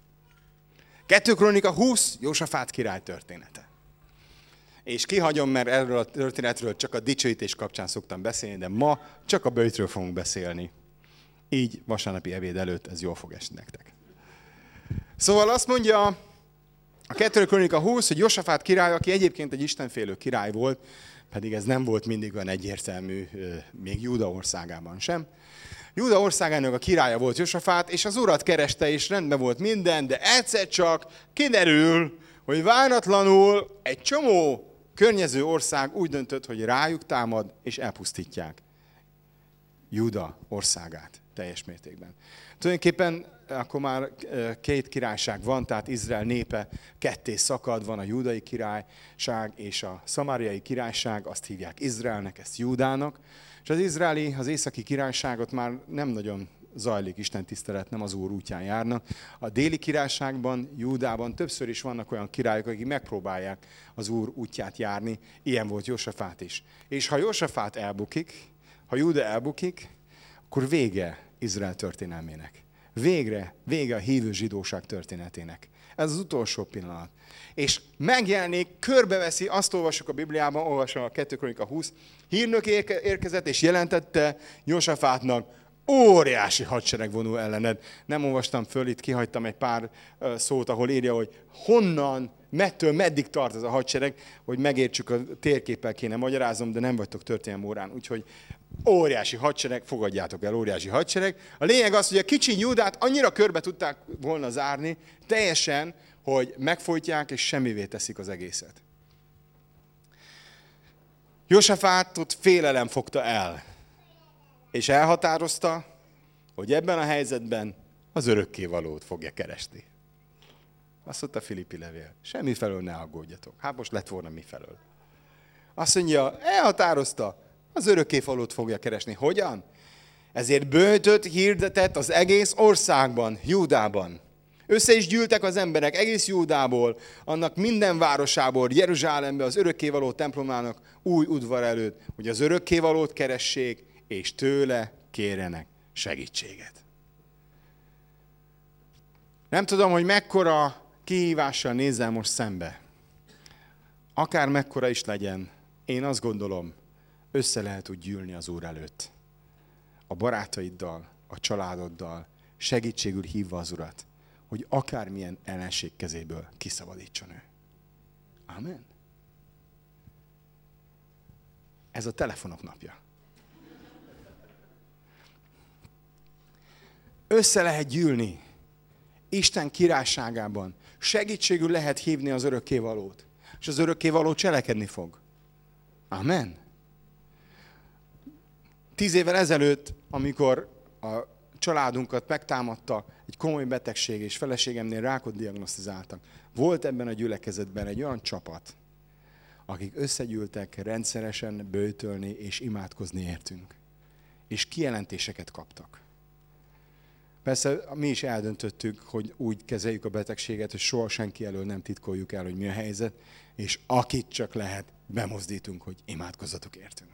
2 Krónika 20, Jósafát király története. És kihagyom, mert erről a történetről csak a dicsőítés kapcsán szoktam beszélni, de ma csak a böjtről fogunk beszélni. Így vasárnapi ebéd előtt ez jól fog esni nektek. Szóval azt mondja a 2 Krónika 20, hogy Jósafát király, aki egyébként egy istenfélő király volt, pedig ez nem volt mindig olyan egyértelmű, még Júda országában sem. Júda országának a királya volt Jósafát, és az urat kereste, és rendben volt minden, de egyszer csak kiderül, hogy váratlanul egy csomó környező ország úgy döntött, hogy rájuk támad, és elpusztítják Júda országát teljes mértékben. Tulajdonképpen akkor már 2 királyság van, tehát Izrael népe ketté szakad, van a júdai királyság és a szamáriai királyság, azt hívják Izraelnek, ezt Júdának. És az északi királyságot már nem nagyon zajlik Isten tisztelet, nem az Úr útján járnak. A déli királyságban, Júdában többször is vannak olyan királyok, akik megpróbálják az Úr útját járni. Ilyen volt Jósafát is. És ha Jósafát elbukik, ha Júda elbukik, akkor vége Izrael történelmének. Vége a hívő zsidóság történetének. Ez az utolsó pillanat. És megjelenik, körbeveszi, azt olvasok a Bibliában, olvasom a 2 Krónika 20, hírnök érkezett és jelentette Jósafátnak, óriási hadsereg vonul ellened. Nem olvastam föl, itt kihagytam egy pár szót, ahol írja, hogy honnan, mettől meddig tart ez a hadsereg, hogy megértsük, a térképpel kéne magyarázom, de nem vagytok történelmi órán, úgyhogy óriási hadsereg, fogadjátok el, óriási hadsereg. A lényeg az, hogy a kicsi Júdát annyira körbe tudták volna zárni, teljesen, hogy megfojtják és semmivé teszik az egészet. Jósafátot félelem fogta el, és elhatározta, hogy ebben a helyzetben az örökkévalót fogja keresni. Azt mondta Filippi levél, semmi felől ne aggódjatok. Hát most lett volna mi felől. Azt mondja, elhatározta, az örökkévalót fogja keresni. Hogyan? Ezért böjtöt hirdetett az egész országban, Júdában. Össze is gyűltek az emberek egész Júdából, annak minden városából, Jeruzsálembe, az örökkévaló templomának új udvar előtt, hogy az örökkévalót keressék, és tőle kérjenek segítséget. Nem tudom, hogy mekkora kihívással nézzel most szembe. Akár mekkora is legyen, én azt gondolom, össze lehet úgy gyűlni az Úr előtt. A barátaiddal, a családoddal, segítségül hívva az Urat, hogy akármilyen ellenség kezéből kiszabadítson ő. Amen. Ez a telefonok napja. Össze lehet gyűlni Isten királyságában. Segítségül lehet hívni az örökkévalót. És az örökkévaló cselekedni fog. Amen. 10 évvel ezelőtt, amikor a családunkat megtámadta egy komoly betegség, és feleségemnél rákot diagnosztizáltak, volt ebben a gyülekezetben egy olyan csapat, akik összegyűltek rendszeresen böjtölni és imádkozni értünk. És kijelentéseket kaptak. Persze mi is eldöntöttük, hogy úgy kezeljük a betegséget, hogy soha senki elől nem titkoljuk el, hogy mi a helyzet, és akit csak lehet, bemozdítunk, hogy imádkozzatok értünk.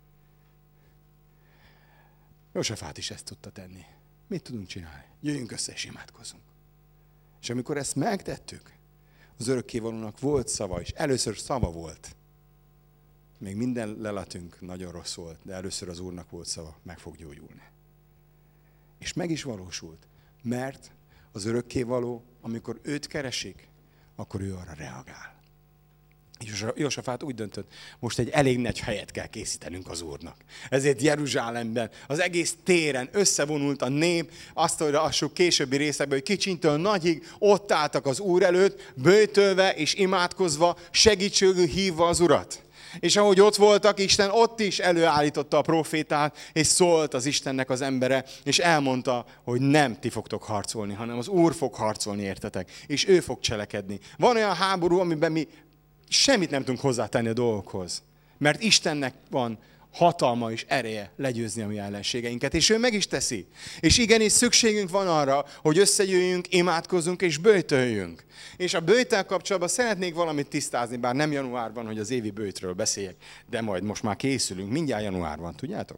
Jósafát is ezt tudta tenni. Mit tudunk csinálni? Jöjjünk össze és imádkozzunk. És amikor ezt megtettük, az örökkévalónak volt szava, és először szava volt. Még minden leletünk nagyon rossz volt, de először az Úrnak volt szava, meg fog gyógyulni. És meg is valósult, mert az örökkévaló, amikor őt keresik, akkor ő arra reagál. És Jósafát úgy döntött, most egy elég nagy helyet kell készítenünk az Úrnak. Ezért Jeruzsálemben, az egész téren összevonult a nép, azt olvassuk későbbi részekben, hogy kicsintől nagyig ott álltak az Úr előtt, böjtölve és imádkozva, segítségül hívva az Urat. És ahogy ott voltak, Isten ott is előállította a profétát, és szólt az Istennek az embere, és elmondta, hogy nem ti fogtok harcolni, hanem az Úr fog harcolni értetek, és ő fog cselekedni. Van olyan háború, amiben mi semmit nem tudunk hozzátenni a dolgokhoz, mert Istennek van hatalma és ereje legyőzni a mi ellenségeinket, és ő meg is teszi. És igenis szükségünk van arra, hogy összejöjjünk, imádkozzunk és böjtöljünk. És a böjttel kapcsolatban szeretnék valamit tisztázni, bár nem januárban, hogy az évi böjtről beszéljek, de majd most már készülünk, mindjárt januárban, tudjátok?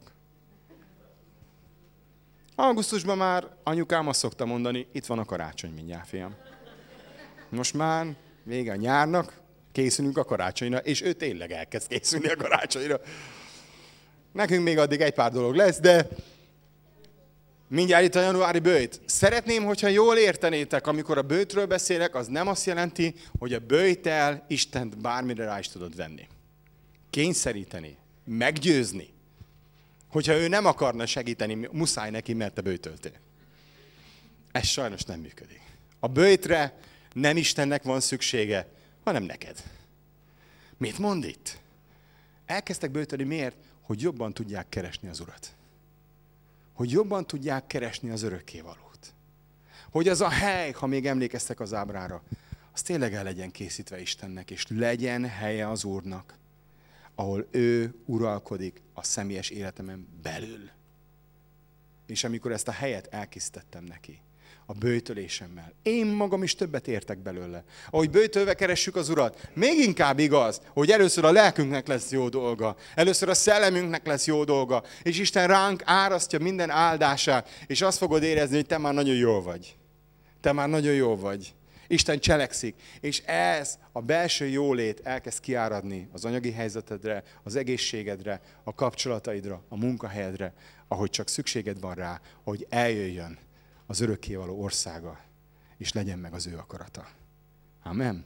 Augusztusban már anyukám azt szokta mondani, itt van a karácsony mindjárt, fiam. Most már vége a nyárnak, készülünk a karácsonyra, és ő tényleg elkezd készülni a karácsonyra. Nekünk még addig egy pár dolog lesz, de mindjárt itt a januári böjt. Szeretném, hogyha jól értenétek, amikor a böjtről beszélek, az nem azt jelenti, hogy a böjttel Istent bármire rá is tudod venni. Kényszeríteni, meggyőzni. Hogyha ő nem akarna segíteni, muszáj neki, mert te böjtöltél. Ez sajnos nem működik. A böjtre nem Istennek van szüksége, hanem neked. Mit mond itt? Elkezdtek böjtölni, miért? Hogy jobban tudják keresni az Urat. Hogy jobban tudják keresni az örökkévalót. Hogy az a hely, ha még emlékeztek az ábrára, az tényleg el legyen készítve Istennek, és legyen helye az Úrnak, ahol ő uralkodik a személyes életemen belül. És amikor ezt a helyet elkészítettem neki, a böjtölésemmel, én magam is többet értek belőle. Ahogy böjtölve keressük az Urat, még inkább igaz, hogy először a lelkünknek lesz jó dolga, először a szellemünknek lesz jó dolga, és Isten ránk árasztja minden áldását, és azt fogod érezni, hogy te már nagyon jó vagy. Te már nagyon jó vagy. Isten cselekszik, és ez a belső jólét elkezd kiáradni az anyagi helyzetedre, az egészségedre, a kapcsolataidra, a munkahelyedre, ahogy csak szükséged van rá, hogy eljöjjön az örökkévaló országa, és legyen meg az ő akarata. Amen.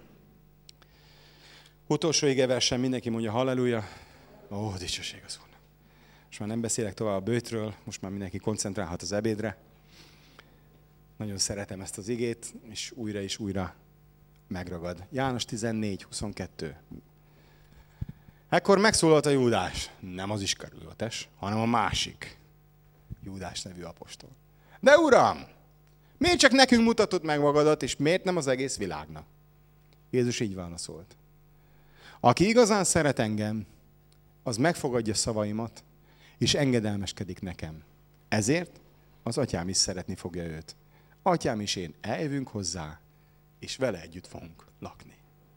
Utolsó égeversen mindenki mondja halleluja. Ó, dicsőség az Úrnak. Most már nem beszélek tovább a böjtről, most már mindenki koncentrálhat az ebédre. Nagyon szeretem ezt az igét, és újra megragad. János 14:22. Ekkor megszólalt a Júdás, nem az Iskariótes, hanem a másik Júdás nevű apostol. De Uram, miért csak nekünk mutatod meg magadat, és miért nem az egész világnak? Jézus így válaszolt. Aki igazán szeret engem, az megfogadja szavaimat, és engedelmeskedik nekem. Ezért az atyám is szeretni fogja őt. Atyám és én eljövünk hozzá, és vele együtt fogunk lakni.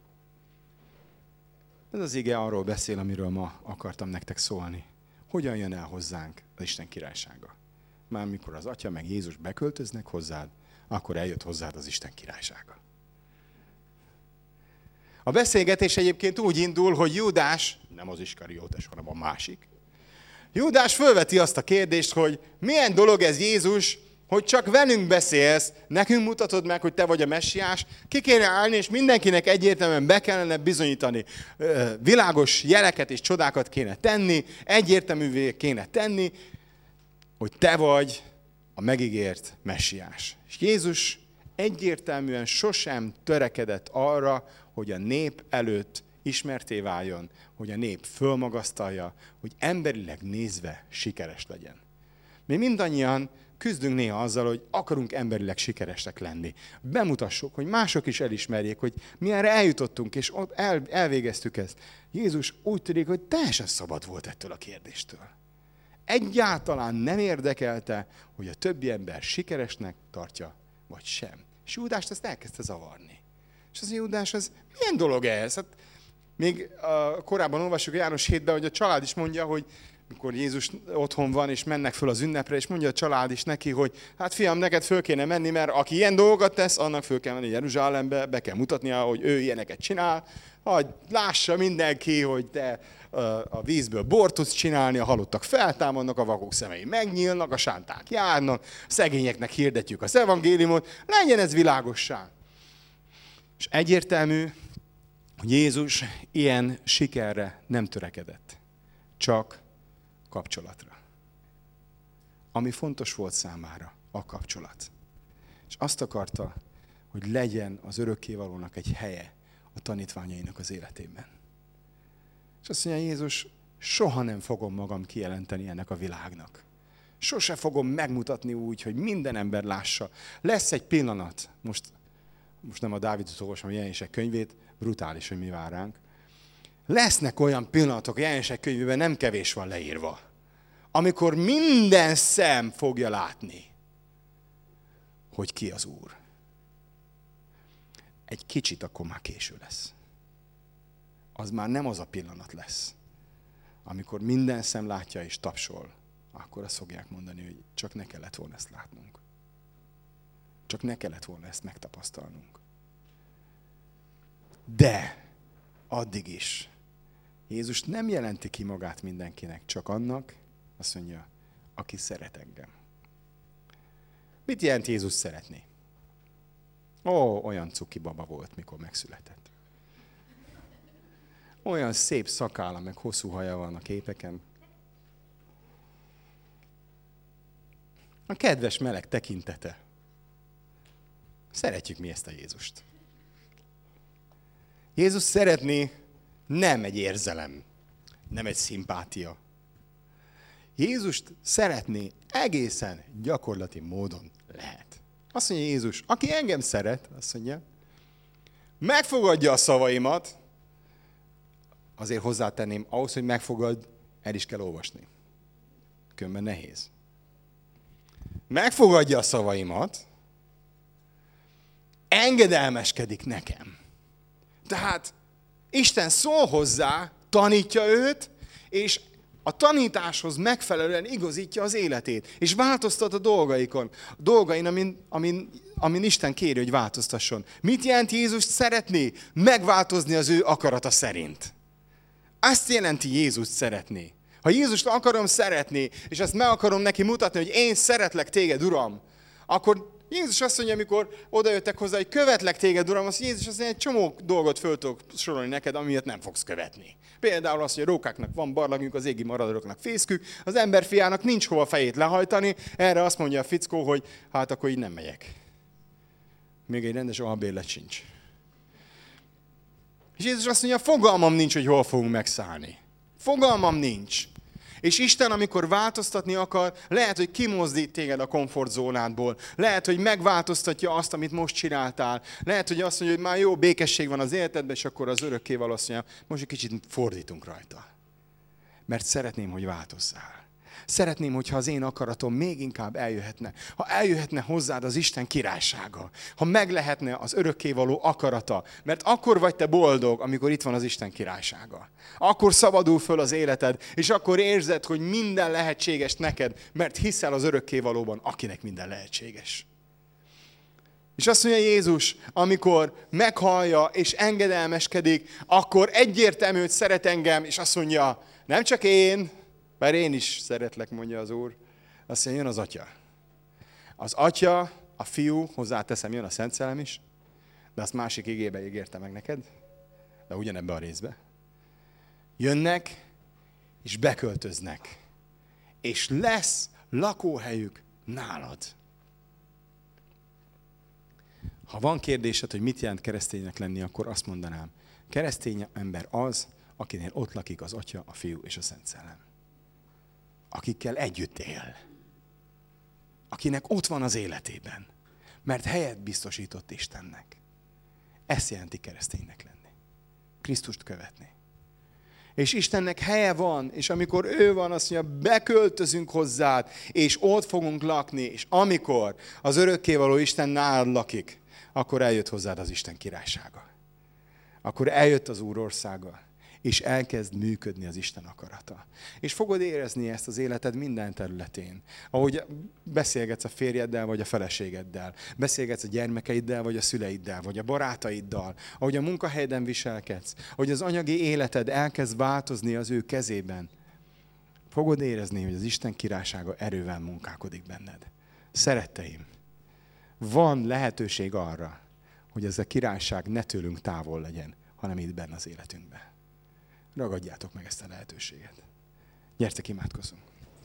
Ez az ige arról beszél, amiről ma akartam nektek szólni. Hogyan jön el hozzánk az Isten királysága? Már mikor az Atya meg Jézus beköltöznek hozzád, akkor eljött hozzád az Isten királysága. A beszélgetés egyébként úgy indul, hogy Júdás, nem az Iskariótes, hanem a másik, Júdás fölveti azt a kérdést, hogy milyen dolog ez Jézus, hogy csak velünk beszélsz, nekünk mutatod meg, hogy te vagy a messiás, ki kéne állni, és mindenkinek egyértelműen be kellene bizonyítani. Világos jeleket és csodákat kéne tenni, egyértelművé kéne tenni, hogy te vagy a megígért messiás. És Jézus egyértelműen sosem törekedett arra, hogy a nép előtt ismertté váljon, hogy a nép fölmagasztalja, hogy emberileg nézve sikeres legyen. Mi mindannyian küzdünk néha azzal, hogy akarunk emberileg sikeresek lenni. Bemutassuk, hogy mások is elismerjék, hogy mi erre eljutottunk, és ott elvégeztük ezt. Jézus úgy tűnik, hogy teljesen szabad volt ettől a kérdéstől. Egyáltalán nem érdekelte, hogy a többi ember sikeresnek tartja, vagy sem. És Júdást ezt elkezdte zavarni. És az Júdás, az milyen dolog ez? Hát még korábban olvassuk a János 7-ben, hogy a család is mondja, hogy mikor Jézus otthon van, és mennek föl az ünnepre, és mondja a család is neki, hogy hát fiam, neked föl kéne menni, mert aki ilyen dolgokat tesz, annak föl kell menni Jeruzsálembe, be kell mutatnia, hogy ő ilyeneket csinál, hogy lássa mindenki, hogy te a vízből bort tudsz csinálni, a halottak feltámadnak, a vakok szemei megnyílnak, a sánták járnak, szegényeknek hirdetjük az evangéliumot, legyen ez világossá. És egyértelmű, hogy Jézus ilyen sikerre nem törekedett, csak kapcsolatra. Ami fontos volt számára, a kapcsolat. És azt akarta, hogy legyen az örökkévalónak egy helye a tanítványainak az életében. És azt mondja Jézus, soha nem fogom magam kijelenteni ennek a világnak. Sose fogom megmutatni úgy, hogy minden ember lássa. Lesz egy pillanat, most nem a Dávidot olvasom a Jelenések könyvét, brutális, hogy mi vár ránk. Lesznek olyan pillanatok a Jelenések könyvében, nem kevés van leírva, amikor minden szem fogja látni, hogy ki az Úr. Egy kicsit akkor már késő lesz. Az már nem az a pillanat lesz, amikor minden szem látja és tapsol, akkor azt fogják mondani, hogy csak ne kellett volna ezt látnunk. Csak ne kellett volna ezt megtapasztalnunk. De addig is Jézus nem jelenti ki magát mindenkinek, csak annak, azt mondja, aki szeret engem. Mit jelent Jézus szeretni? Olyan cuki baba volt, mikor megszületett. Olyan szép szakálla, meg hosszú haja van a képeken. A kedves meleg tekintete. Szeretjük mi ezt a Jézust. Jézus szeretni nem egy érzelem, nem egy szimpátia. Jézust szeretni egészen gyakorlati módon lehet. Azt mondja Jézus, aki engem szeret, azt mondja, megfogadja a szavaimat, azért hozzátenném, ahhoz, hogy megfogad, el is kell olvasni. Különben nehéz. Megfogadja a szavaimat, engedelmeskedik nekem. Tehát Isten szól hozzá, tanítja őt, és a tanításhoz megfelelően igazítja az életét, és változtat a dolgain, amin Isten kéri, hogy változtasson. Mit jelent Jézust szeretni? Megváltozni az ő akarata szerint. Azt jelenti Jézust szeretni. Ha Jézust akarom szeretni, és ezt meg akarom neki mutatni, hogy én szeretlek téged, Uram, akkor Jézus azt mondja, amikor odajöttek hozzá, hogy követlek téged, Uram, azt Jézus azt mondja, egy csomó dolgot föl tudok sorolni neked, amiért nem fogsz követni. Például az, hogy a rókáknak van barlangjuk, az égi maradoroknak fészkük, az emberfiának nincs hova fejét lehajtani, erre azt mondja a fickó, hogy hát akkor így nem megyek. Még egy rendes albérlet sincs. És Jézus azt mondja, fogalmam nincs, hogy hol fogunk megszállni. Fogalmam nincs. És Isten, amikor változtatni akar, lehet, hogy kimozdít téged a komfortzónádból. Lehet, hogy megváltoztatja azt, amit most csináltál. Lehet, hogy azt mondja, hogy már jó, békesség van az életedben, és akkor az örökkéval azt mondja, most egy kicsit fordítunk rajta. Mert szeretném, hogy változzál. Szeretném, hogyha az én akaratom még inkább eljöhetne. Ha eljöhetne hozzád az Isten királysága. Ha meg lehetne az örökkévaló akarata. Mert akkor vagy te boldog, amikor itt van az Isten királysága. Akkor szabadul föl az életed, és akkor érzed, hogy minden lehetséges neked, mert hiszel az örökkévalóban, akinek minden lehetséges. És azt mondja Jézus, amikor meghallja és engedelmeskedik, akkor egyértelmű, hogy szeret engem, és azt mondja, nem csak én, mert én is szeretlek, mondja az Úr. Azt mondja, jön az Atya. Az Atya, a Fiú, hozzáteszem, jön a Szent Szellem is, de azt másik igébe ígérte meg neked, de ugyanebbe a részbe. Jönnek, és beköltöznek. És lesz lakóhelyük nálad. Ha van kérdésed, hogy mit jelent kereszténynek lenni, akkor azt mondanám. Keresztény ember az, akinél ott lakik az Atya, a Fiú és a Szent Szellem. Akikkel együtt él. Akinek ott van az életében. Mert helyet biztosított Istennek. Ezt jelenti kereszténynek lenni. Krisztust követni. És Istennek helye van, és amikor ő van, azt mondja, beköltözünk hozzád, és ott fogunk lakni, és amikor az örökkévaló Isten nálad lakik, akkor eljött hozzád az Isten királysága. Akkor eljött az Úr országa, és elkezd működni az Isten akarata. És fogod érezni ezt az életed minden területén. Ahogy beszélgetsz a férjeddel, vagy a feleségeddel, beszélgetsz a gyermekeiddel, vagy a szüleiddel, vagy a barátaiddal, ahogy a munkahelyeden viselkedsz, ahogy az anyagi életed elkezd változni az ő kezében. Fogod érezni, hogy az Isten királysága erővel munkálkodik benned. Szeretteim, van lehetőség arra, hogy ez a királyság ne tőlünk távol legyen, hanem itt benne az életünkben. Ragadjátok meg ezt a lehetőséget. Gyertek, imádkozzunk.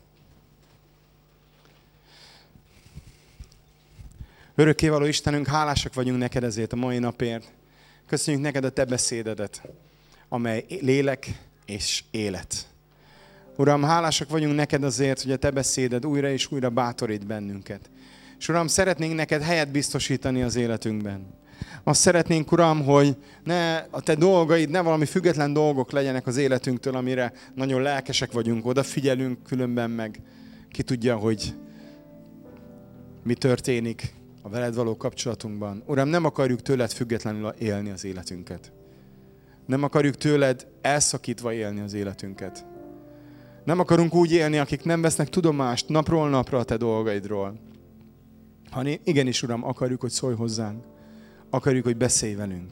Örökkévaló Istenünk, hálásak vagyunk neked ezért a mai napért. Köszönjük neked a te beszédedet, amely lélek és élet. Uram, hálásak vagyunk neked azért, hogy a te beszéded újra és újra bátorít bennünket. És Uram, szeretnénk neked helyet biztosítani az életünkben. Azt szeretnénk, Uram, hogy ne a te dolgaid, ne valami független dolgok legyenek az életünktől, amire nagyon lelkesek vagyunk, odafigyelünk, különben meg ki tudja, hogy mi történik a veled való kapcsolatunkban. Uram, nem akarjuk tőled függetlenül élni az életünket. Nem akarjuk tőled elszakítva élni az életünket. Nem akarunk úgy élni, akik nem vesznek tudomást napról napra a te dolgaidról. Hanem igenis, Uram, akarjuk, hogy szólj hozzánk. Akarjuk, hogy beszélj velünk.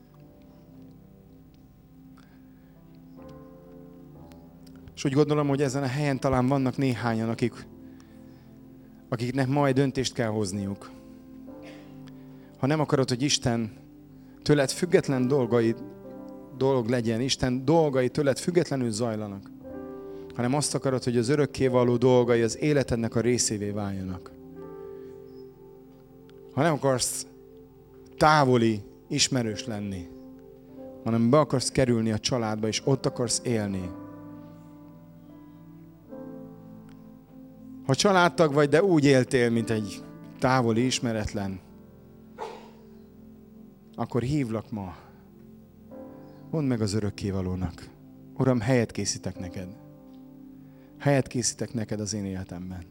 És úgy gondolom, hogy ezen a helyen talán vannak néhányan, akiknek majd döntést kell hozniuk. Ha nem akarod, hogy Isten tőled független dolog legyen, Isten dolgai tőled függetlenül zajlanak, hanem azt akarod, hogy az örökkévaló dolgai az életednek a részévé váljanak. Ha nem akarsz távoli ismerős lenni, hanem be akarsz kerülni a családba, és ott akarsz élni. Ha családtag vagy, de úgy éltél, mint egy távoli ismeretlen, akkor hívlak ma. Mondd meg az örökkévalónak. Uram, helyet készítek neked. Helyet készítek neked az én életemben.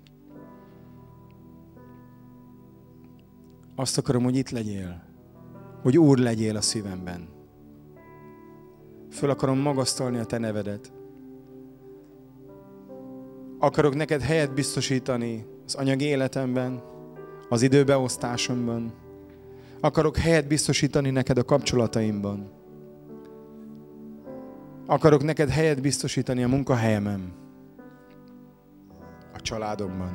Azt akarom, hogy itt legyél. Hogy Úr legyél a szívemben. Föl akarom magasztalni a te nevedet. Akarok neked helyet biztosítani az anyagi életemben, az időbeosztásomban. Akarok helyet biztosítani neked a kapcsolataimban. Akarok neked helyet biztosítani a munkahelyemen, a családomban.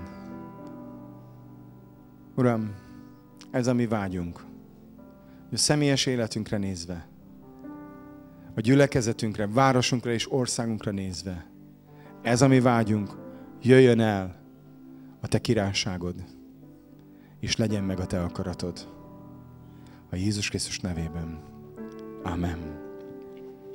Uram, ez a mi vágyunk. A személyes életünkre nézve, a gyülekezetünkre, városunkra és országunkra nézve. Ez a mi vágyunk. Jöjjön el a te királyságod, és legyen meg a te akaratod. A Jézus Krisztus nevében. Amen.